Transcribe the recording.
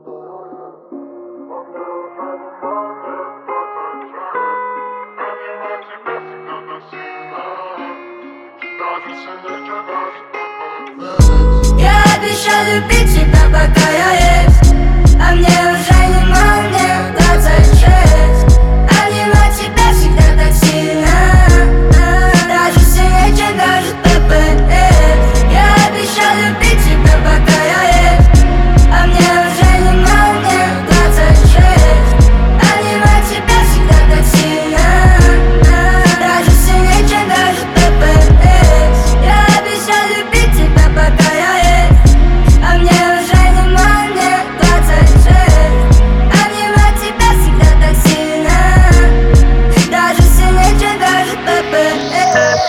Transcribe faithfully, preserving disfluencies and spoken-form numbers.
Я обещал любить тебя, пока я есть, а мне уже не молния двадцать шесть. Обнимать тебя всегда так сильно, даже сильнее, чем даже ППС. Я обещал любить тебя, пока я есть, а мне уже не молния двадцать шесть. Обнимать тебя всегда так сильно, даже сильнее, чем даже ППС. Я обещал любить тебя, пока я есть, а мне уже не молния двадцать шесть. Обнимать тебя всегда так сильно, даже сильнее, чем даже ППС.